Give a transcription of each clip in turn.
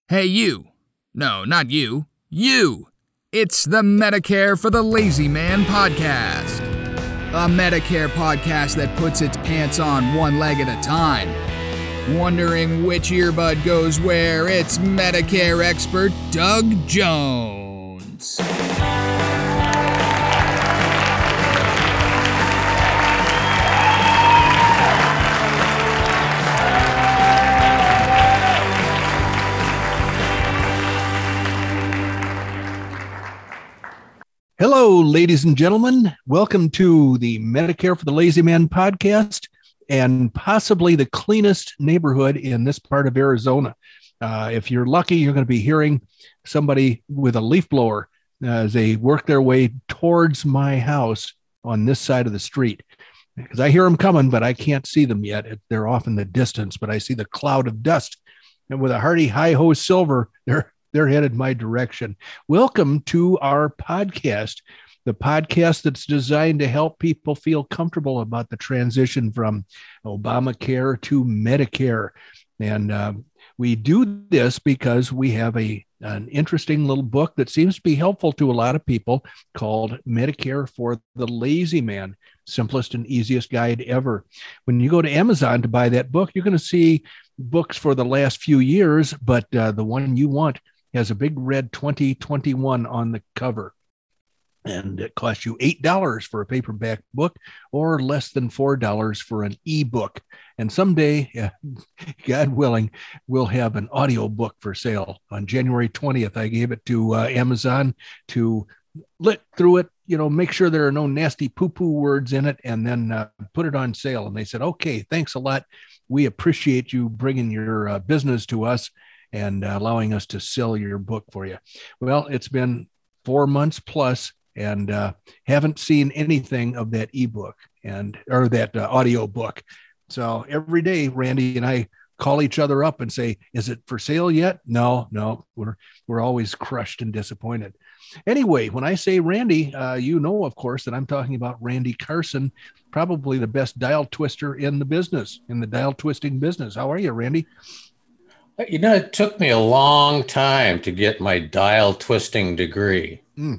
Hey, you. No, not you. You. It's the Medicare for the Lazy Man podcast. A Medicare podcast that puts its pants on one leg at a time. Wondering which earbud goes where, it's Medicare expert Doug Jones. Hello, ladies and gentlemen. Welcome to the Medicare for the Lazy Man podcast, and possibly the cleanest neighborhood in this part of Arizona. If you're lucky, you're going to be hearing somebody with a leaf blower as they work their way towards my house on this side of the street. Because I hear them coming, but I can't see them yet. They're off in the distance, but I see the cloud of dust. And with a hearty hi-ho silver, they're headed my direction. Welcome to our podcast, the podcast that's designed to help people feel comfortable about the transition from Obamacare to Medicare. And we do this because we have an interesting little book that seems to be helpful to a lot of people called Medicare for the Lazy Man, simplest and easiest guide ever. When you go to Amazon to buy that book, you're going to see books for the last few years, but the one you want has a big red 2021 on the cover. And it costs you $8 for a paperback book or less than $4 for an ebook. And someday, God willing, we'll have an audio book for sale. On January 20th, I gave it to Amazon to look through it, make sure there are no nasty poo-poo words in it, and then put it on sale. And they said, okay, thanks a lot. We appreciate you bringing your business to us and allowing us to sell your book for you. Well, it's been 4 months plus, and haven't seen anything of that ebook or that audio book. So every day, Randy and I call each other up and say, "Is it for sale yet?" No, we're always crushed and disappointed. Anyway, when I say Randy, of course, that I'm talking about Randy Carson, probably the best dial twister in the business, in the dial twisting business. How are you, Randy? It took me a long time to get my dial twisting degree.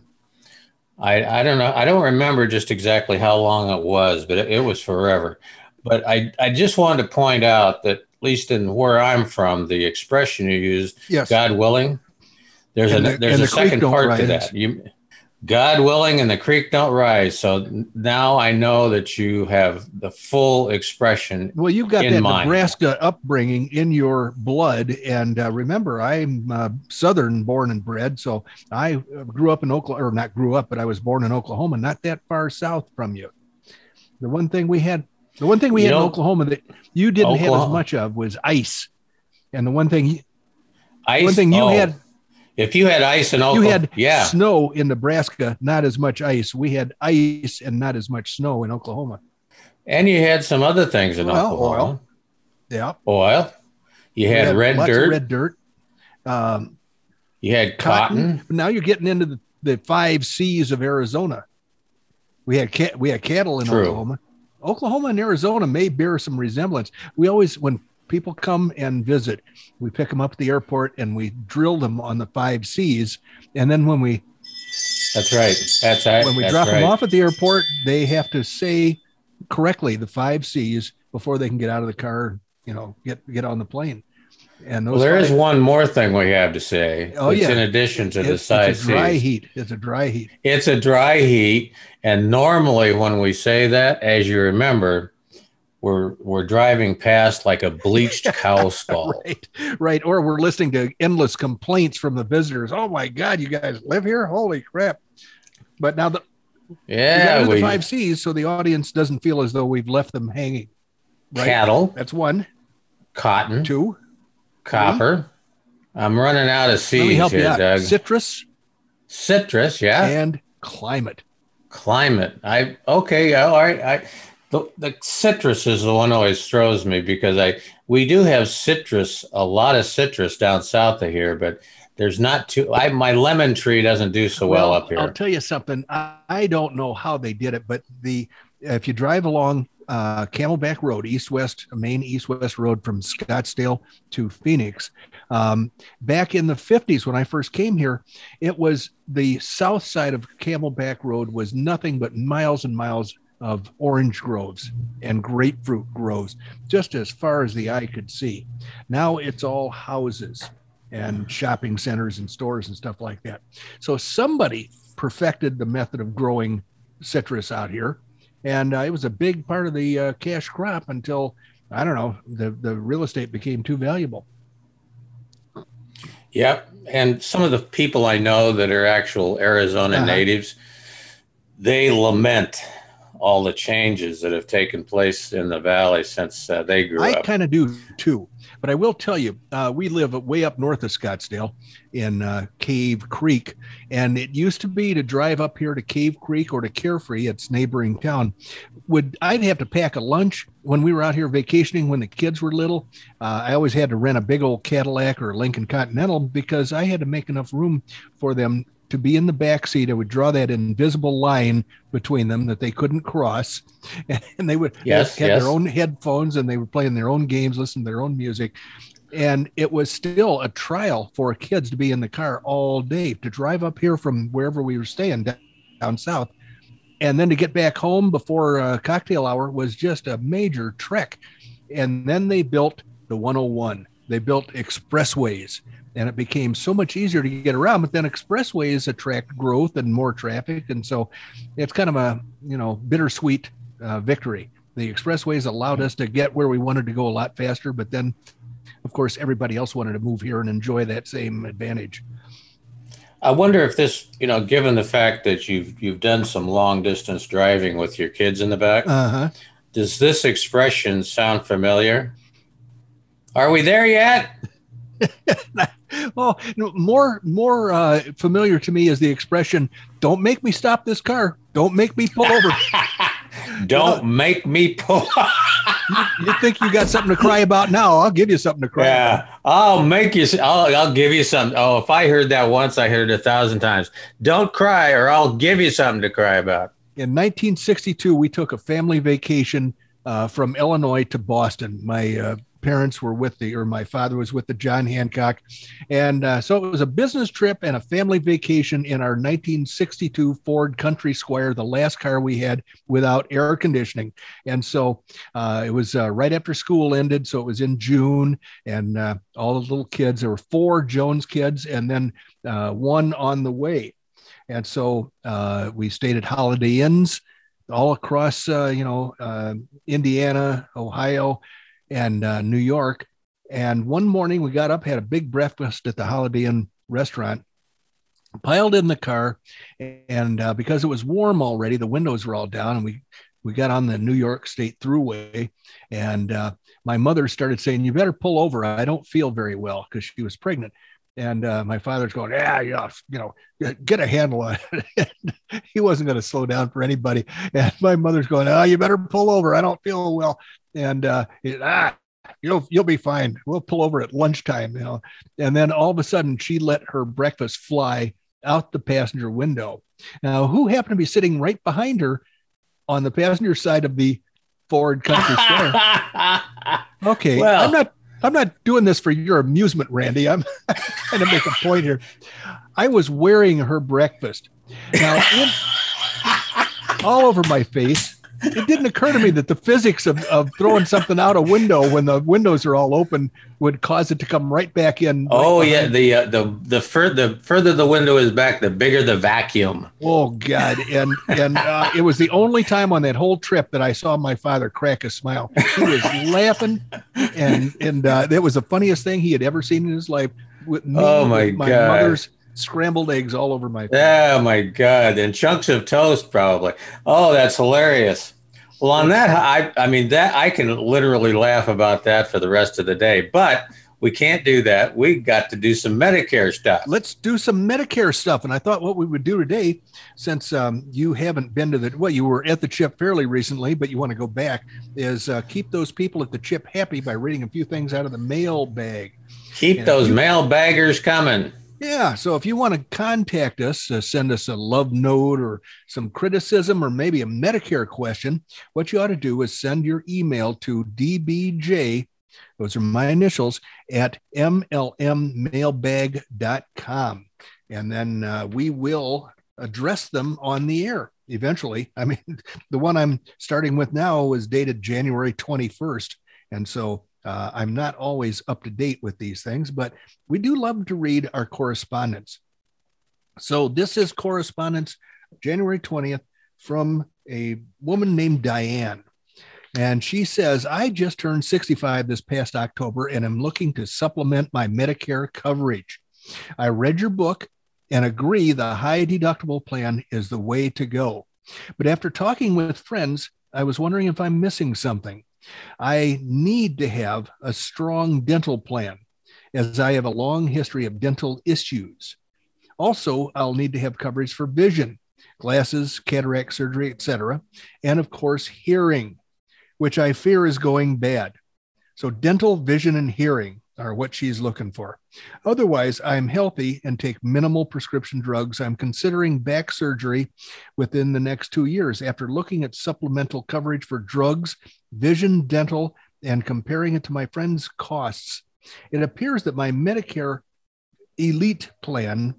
I don't know. I don't remember just exactly how long it was, but it was forever. But I just wanted to point out that, at least in where I'm from, the expression you used, yes, God willing, there's a second part to that. God willing, and the creek don't rise. So now I know that you have the full expression. Well, you've got that mind. Nebraska upbringing in your blood. And remember, I'm Southern born and bred. So I grew up in Oklahoma, or not grew up, but I was born in Oklahoma, not that far south from you. The one thing we had in Oklahoma that you didn't have as much of was ice. And the one thing you had. If you had ice in Oklahoma, you had snow in Nebraska, not as much ice. We had ice and not as much snow in Oklahoma. And you had some other things in Oklahoma. Oil. Yeah. Oil. You had red lots dirt. Of red dirt. You had cotton. Now you're getting into the 5 C's of Arizona. We had cattle in Oklahoma. Oklahoma and Arizona may bear some resemblance. We always, when people come and visit, we pick them up at the airport and we drill them on the 5 C's. And then when we drop them off at the airport, they have to say correctly the 5 C's before they can get out of the car, get on the plane. And there is one more thing we have to say. In addition to the 5 C's. It's a dry heat. It's a dry heat. It's a dry heat. And normally when we say that, as you remember, we're driving past like a bleached cow skull. Right. Or we're listening to endless complaints from the visitors. Oh my God, you guys live here? Holy crap. But now we got the 5 C's, so the audience doesn't feel as though we've left them hanging. Right? Cattle. That's 1. Cotton. 2. Copper. 3. I'm running out of C's. Let me help here, you out. Doug. Citrus, yeah. And climate. All right. The citrus is the one that always throws me, because we do have a lot of citrus down south of here, but there's not too. My lemon tree doesn't do so well up here. I'll tell you something. I don't know how they did it, but if you drive along Camelback Road, main east-west road from Scottsdale to Phoenix. Back in the 50s, when I first came here, it was the south side of Camelback Road was nothing but miles and miles of orange groves and grapefruit groves, just as far as the eye could see. Now it's all houses and shopping centers and stores and stuff like that. So somebody perfected the method of growing citrus out here. And it was a big part of the cash crop until, I don't know, the real estate became too valuable. Yep. And some of the people I know that are actual Arizona natives, they lament all the changes that have taken place in the valley since they grew up. I kind of do too. But I will tell you, we live way up north of Scottsdale in Cave Creek. And it used to be to drive up here to Cave Creek or to Carefree, its neighboring town, I'd have to pack a lunch when we were out here vacationing when the kids were little. I always had to rent a big old Cadillac or a Lincoln Continental because I had to make enough room for them to be in the back seat. I would draw that invisible line between them that they couldn't cross, and they would have their own headphones and they were playing their own games, listening to their own music. And it was still a trial for kids to be in the car all day, to drive up here from wherever we were staying down south. And then to get back home before cocktail hour was just a major trek. And then they built the 101. They built expressways. And it became so much easier to get around, but then expressways attract growth and more traffic. And so it's kind of a, bittersweet victory. The expressways allowed us to get where we wanted to go a lot faster, but then, of course, everybody else wanted to move here and enjoy that same advantage. I wonder if this, given the fact that you've done some long distance driving with your kids in the back, does this expression sound familiar? Are we there yet? Well, more familiar to me is the expression, don't make me stop this car. Don't make me pull over. Don't make me pull. You think you got something to cry about now? I'll give you something to cry about. I'll give you something. Oh, if I heard that once, I heard it 1,000 times. Don't cry or I'll give you something to cry about. In 1962, we took a family vacation from Illinois to Boston. My parents were my father was with the John Hancock. And so it was a business trip and a family vacation in our 1962 Ford Country Squire, the last car we had without air conditioning. And so it was right after school ended. So it was in June, and all the little kids, there were 4 Jones kids and then 1 on the way. And so we stayed at Holiday Inns all across, Indiana, Ohio, and New York. And one morning we got up, had a big breakfast at the Holiday Inn restaurant, piled in the car, and because it was warm already, the windows were all down, and we got on the New York State Thruway, and my mother started saying, "You better pull over. I don't feel very well," because she was pregnant. And my father's going, get a handle on it. He wasn't going to slow down for anybody. And my mother's going, you better pull over. I don't feel well. And you'll be fine. We'll pull over at lunchtime. And then all of a sudden she let her breakfast fly out the passenger window. Now, who happened to be sitting right behind her on the passenger side of the Ford Country Square? Okay, well, I'm not doing this for your amusement, Randy. I'm trying to make a point here. I was wearing her breakfast. Now, all over my face. It didn't occur to me that the physics of throwing something out a window when the windows are all open would cause it to come right back in. The further the window is back, the bigger the vacuum. Oh God! And it was the only time on that whole trip that I saw my father crack a smile. He was laughing, and that was the funniest thing he had ever seen in his life. With me, my mother's scrambled eggs all over my face. Oh my God. And chunks of toast probably. Oh, that's hilarious. Well, on that, I can literally laugh about that for the rest of the day, but we can't do that. We got to do some Medicare stuff. Let's do some Medicare stuff. And I thought what we would do today, since you haven't been to you were at the CHIP fairly recently, but you want to go back, is keep those people at the CHIP happy by reading a few things out of the mail bag. Keep those mail baggers coming. Yeah. So if you want to contact us, send us a love note or some criticism or maybe a Medicare question, what you ought to do is send your email to DBJ, those are my initials, at mlmmailbag.com. And then we will address them on the air eventually. I mean, the one I'm starting with now is dated January 21st. And so I'm not always up to date with these things, but we do love to read our correspondence. So this is correspondence January 20th from a woman named Diane. And she says, I just turned 65 this past October and am looking to supplement my Medicare coverage. I read your book and agree the high deductible plan is the way to go. But after talking with friends, I was wondering if I'm missing something. I need to have a strong dental plan as I have a long history of dental issues. Also, I'll need to have coverage for vision, glasses, cataract surgery, etc. And of course, hearing, which I fear is going bad. So dental, vision, and hearing are what she's looking for. Otherwise, I'm healthy and take minimal prescription drugs. I'm considering back surgery within the next 2 years. After looking at supplemental coverage for drugs, vision, dental, and comparing it to my friend's costs, it appears that my Medicare Elite plan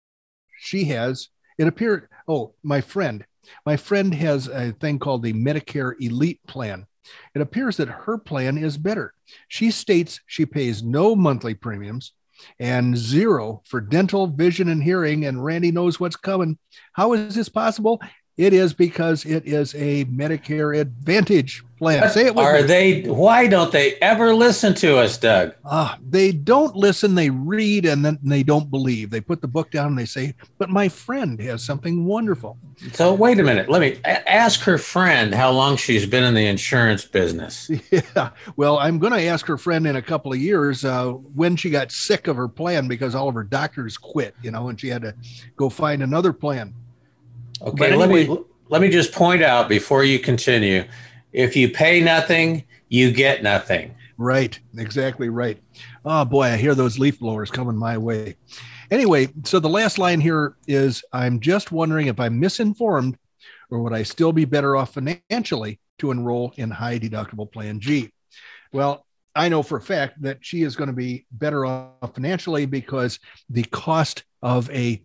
my friend has a thing called the Medicare Elite plan. It appears that her plan is better. She states she pays no monthly premiums and zero for dental, vision, and hearing, and Randy knows what's coming. How is this possible? It is because it is a Medicare Advantage plan. Say it with me. Why don't they ever listen to us, Doug? They don't listen. They read and then they don't believe. They put the book down and they say, but my friend has something wonderful. So wait a minute. Let me ask her friend how long she's been in the insurance business. Yeah. Well, I'm going to ask her friend in a couple of years when she got sick of her plan because all of her doctors quit, and she had to go find another plan. Okay, anyway, let me just point out before you continue, if you pay nothing, you get nothing. Right, exactly right. Oh boy, I hear those leaf blowers coming my way. Anyway, so the last line here is, I'm just wondering if I'm misinformed or would I still be better off financially to enroll in high deductible plan G? Well, I know for a fact that she is going to be better off financially because the cost of the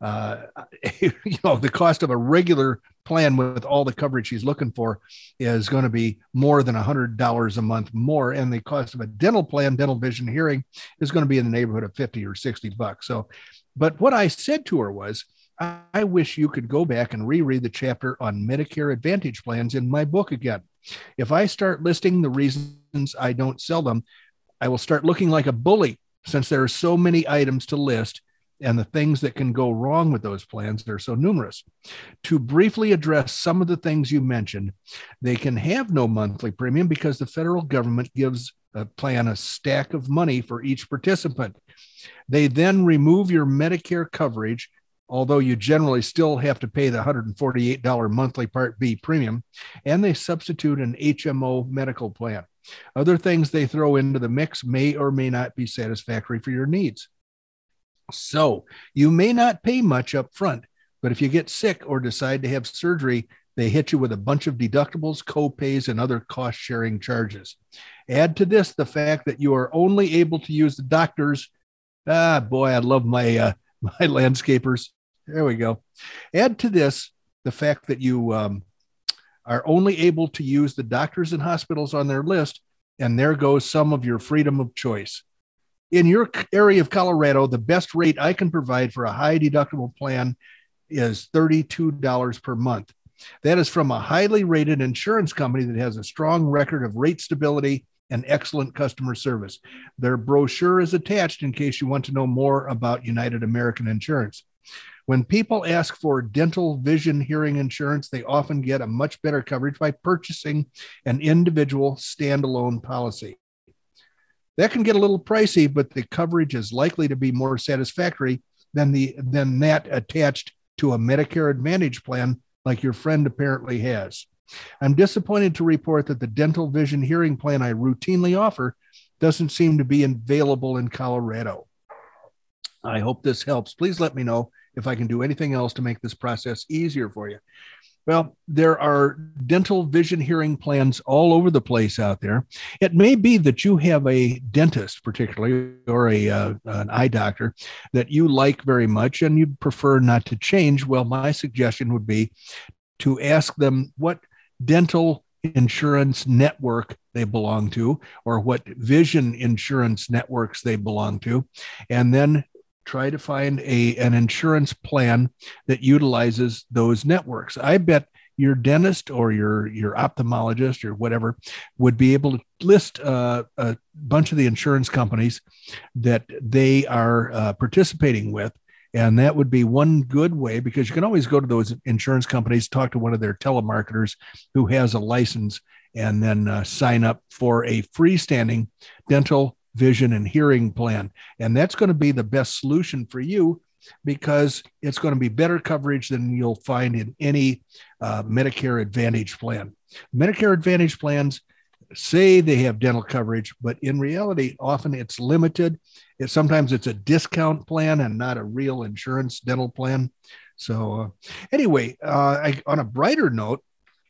cost of a regular plan with all the coverage she's looking for is going to be more than $100 a month more. And the cost of a dental plan, dental, vision, hearing is going to be in the neighborhood of 50 or 60 bucks. So, but what I said to her was, I wish you could go back and reread the chapter on Medicare Advantage plans in my book again. If I start listing the reasons I don't sell them, I will start looking like a bully since there are so many items to list and the things that can go wrong with those plans are so numerous. To briefly address some of the things you mentioned, they can have no monthly premium because the federal government gives a plan a stack of money for each participant. They then remove your Medicare coverage, although you generally still have to pay the $148 monthly Part B premium, and they substitute an HMO medical plan. Other things they throw into the mix may or may not be satisfactory for your needs. So you may not pay much up front, but if you get sick or decide to have surgery, they hit you with a bunch of deductibles, co-pays, and other cost-sharing charges. Add to this the fact that you are only able to use the doctor's. Boy, I love my landscapers. There we go. Add to this the fact that you are only able to use the doctors and hospitals on their list, and there goes some of your freedom of choice. In your area of Colorado, the best rate I can provide for a high deductible plan is $32 per month. That is from a highly rated insurance company that has a strong record of rate stability and excellent customer service. Their brochure is attached in case you want to know more about United American Insurance. When people ask for dental, vision, hearing insurance, they often get a much better coverage by purchasing an individual standalone policy. That can get a little pricey, but the coverage is likely to be more satisfactory than that attached to a Medicare Advantage plan like your friend apparently has. I'm disappointed to report that the dental, vision, hearing plan I routinely offer doesn't seem to be available in Colorado. I hope this helps. Please let me know if I can do anything else to make this process easier for you. Well, there are dental, vision, hearing plans all over the place out there. It may be that you have a dentist, particularly, or an eye doctor that you like very much and you prefer not to change. Well, my suggestion would be to ask them what dental insurance network they belong to or what vision insurance networks they belong to, and then try to find an insurance plan that utilizes those networks. I bet your dentist or your ophthalmologist or whatever would be able to list a bunch of the insurance companies that they are participating with. And that would be one good way, because you can always go to those insurance companies, talk to one of their telemarketers who has a license, and then sign up for a freestanding dental, vision, and hearing plan. And that's going to be the best solution for you, because it's going to be better coverage than you'll find in any Medicare Advantage plan. Medicare Advantage plans say they have dental coverage, but in reality, often it's limited. Sometimes it's a discount plan and not a real insurance dental plan. So anyway, on a brighter note,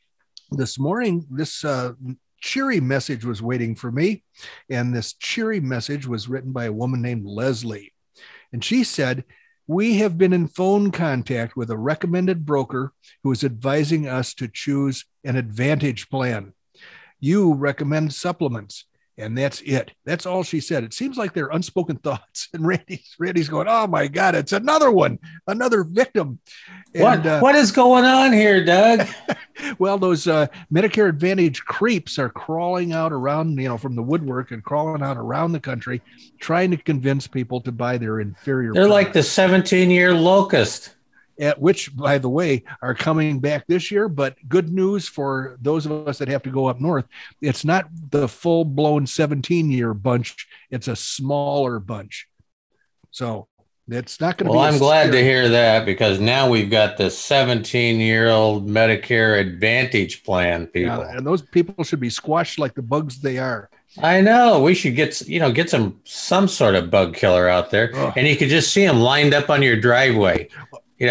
this morning, this cheery message was waiting for me. And this cheery message was written by a woman named Leslie. And she said, "We have been in phone contact with a recommended broker who is advising us to choose an Advantage plan. You recommend supplements." And that's it. That's all she said. It seems like they're unspoken thoughts. And Randy's going, "Oh my God, it's another one, another victim." And, what is going on here, Doug? Well, those Medicare Advantage creeps are crawling out around, from the woodwork and crawling out around the country, trying to convince people to buy their inferior. They're like the 17-year locust. Which, by the way, are coming back this year. But good news for those of us that have to go up north, it's not the full-blown 17-year bunch. It's a smaller bunch. So it's not going to be. Well, I'm glad to hear that, because now we've got the 17-year-old Medicare Advantage plan people. Yeah, and those people should be squashed like the bugs they are. I know. We should get some sort of bug killer out there. Oh. And you could just see them lined up on your driveway. Yeah,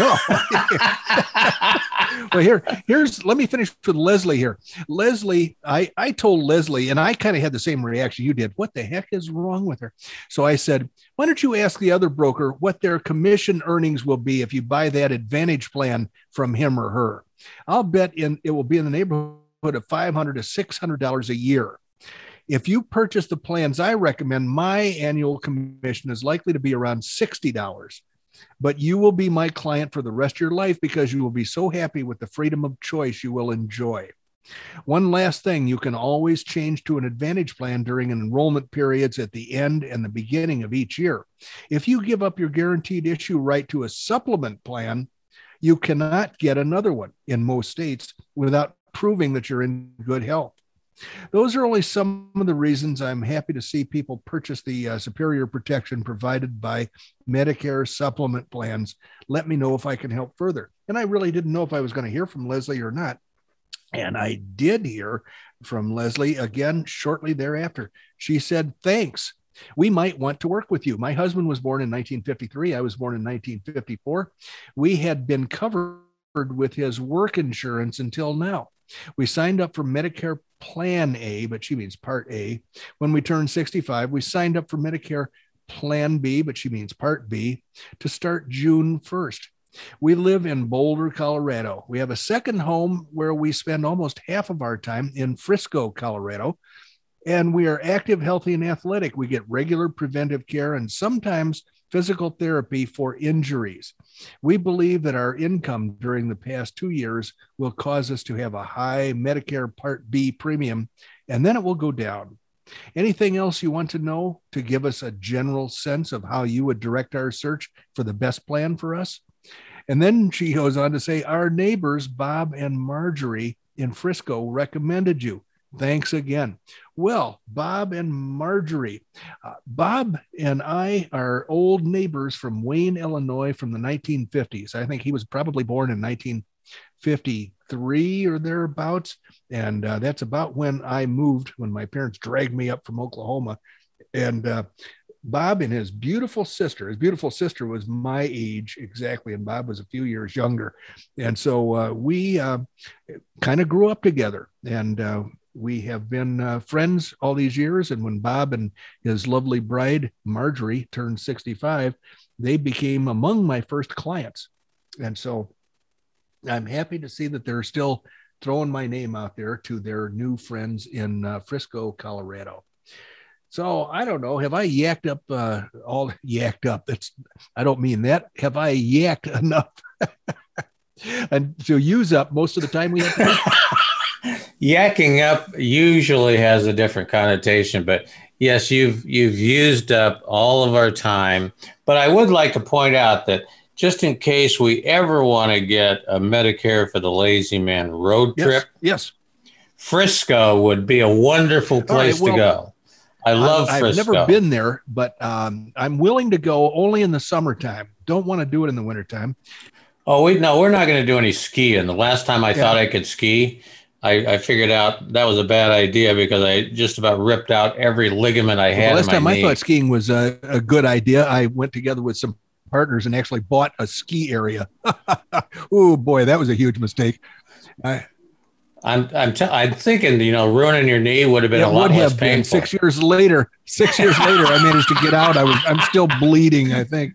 I know. Well, let me finish with Leslie here. Leslie, I told Leslie, and I kind of had the same reaction you did. What the heck is wrong with her? So I said, why don't you ask the other broker what their commission earnings will be if you buy that Advantage plan from him or her? I'll bet it will be in the neighborhood of $500 to $600 a year. If you purchase the plans I recommend, my annual commission is likely to be around $60. But you will be my client for the rest of your life, because you will be so happy with the freedom of choice you will enjoy. One last thing, you can always change to an Advantage plan during enrollment periods at the end and the beginning of each year. If you give up your guaranteed issue right to a supplement plan, you cannot get another one in most states without proving that you're in good health. Those are only some of the reasons I'm happy to see people purchase the superior protection provided by Medicare supplement plans. Let me know if I can help further. And I really didn't know if I was going to hear from Leslie or not. And I did hear from Leslie again shortly thereafter. She said, "Thanks. We might want to work with you. My husband was born in 1953. I was born in 1954. We had been covered with his work insurance until now. We signed up for Medicare Plan A," but she means Part A. "When we turned 65, we signed up for Medicare Plan B," but she means Part B, "to start June 1st. We live in Boulder, Colorado. We have a second home where we spend almost half of our time in Frisco, Colorado. And we are active, healthy, and athletic. We get regular preventive care and sometimes physical therapy for injuries. We believe that our income during the past 2 years will cause us to have a high Medicare Part B premium, and then it will go down. Anything else you want to know to give us a general sense of how you would direct our search for the best plan for us?" And then she goes on to say, "Our neighbors, Bob and Marjorie in Frisco, recommended you. Thanks again." Well, Bob and Marjorie, Bob and I are old neighbors from Wayne, Illinois, from the 1950s. I think he was probably born in 1953 or thereabouts. And that's about when I moved, when my parents dragged me up from Oklahoma. And Bob and his beautiful sister. His beautiful sister was my age exactly, and Bob was a few years younger. And so we kind of grew up together, and we have been friends all these years. And when Bob and his lovely bride, Marjorie, turned 65, they became among my first clients. And so I'm happy to see that they're still throwing my name out there to their new friends in Frisco, Colorado. So I don't know. Have I yacked up all yacked up? I don't mean that. Have I yacked enough and to use up most of the time we have to Yakking up usually has a different connotation, but yes, you've used up all of our time. But I would like to point out that just in case we ever want to get a Medicare for the Lazy Man road trip, yes, Frisco would be a wonderful place to go. I love Frisco. I've never been there, but I'm willing to go only in the summertime. Don't want to do it in the wintertime. Oh, we're not going to do any skiing. The last time I thought I could ski, I figured out that was a bad idea because I just about ripped out every ligament I had. The last time I thought skiing was a good idea, I went together with some partners and actually bought a ski area. Oh boy, that was a huge mistake. I'm thinking, ruining your knee would have been a lot less painful. 6 years later, I managed to get out. I'm still bleeding, I think.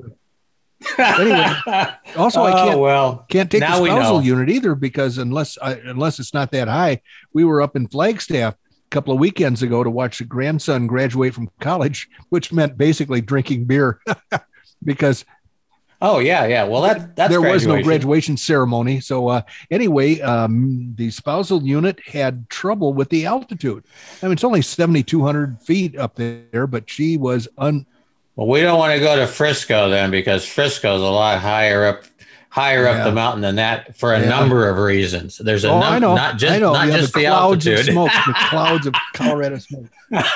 Anyway, also I can't take the spousal unit either because unless it's not that high. We were up in Flagstaff a couple of weekends ago to watch the grandson graduate from college, which meant basically drinking beer because well, that's there was no graduation ceremony. So anyway, the spousal unit had trouble with the altitude. I mean, it's only 7,200 feet up there, but she was Well, we don't want to go to Frisco then because Frisco is a lot higher up the mountain than that for a number of reasons. There's a number, not just the altitude. The clouds of Colorado smoke.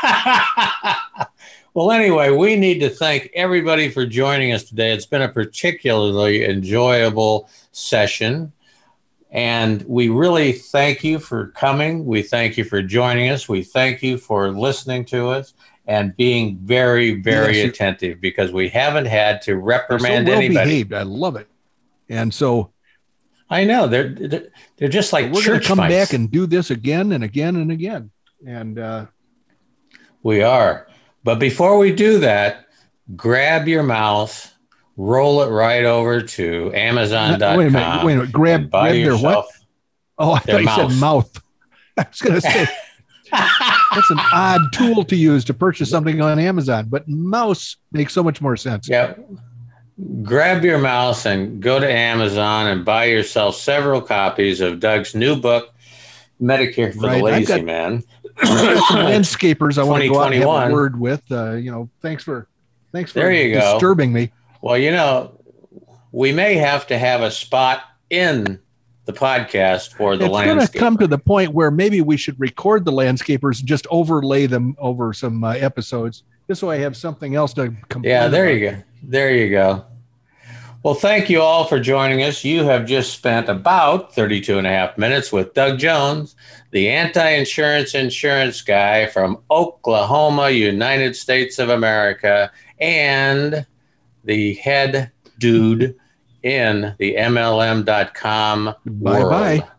Well, anyway, we need to thank everybody for joining us today. It's been a particularly enjoyable session, and we really thank you for coming. We thank you for joining us. We thank you for listening to us and being very, very attentive because we haven't had to reprimand anybody. Behaved. I love it. And so I know they're just like we're going to come back and do this again and again and again. And we are. But before we do that, grab your mouse, roll it right over to Amazon.com. Wait a minute. Grab their what? Oh, I thought you said mouth. I was going to say. That's an odd tool to use to purchase something on Amazon, but mouse makes so much more sense. Yeah. Grab your mouse and go to Amazon and buy yourself several copies of Doug's new book, Medicare for the Lazy Man. Landscapers I want to go out and have a word with. Thanks for disturbing me. Well, we may have to have a spot in the podcast for the landscaper. It's going to come to the point where maybe we should record the landscapers and just overlay them over some episodes, just so I have something else to complain about. There you go. Well, thank you all for joining us. You have just spent about 32 and a half minutes with Doug Jones, the insurance guy from Oklahoma, United States of America, and the head dude in the MLM.com world. Bye-bye.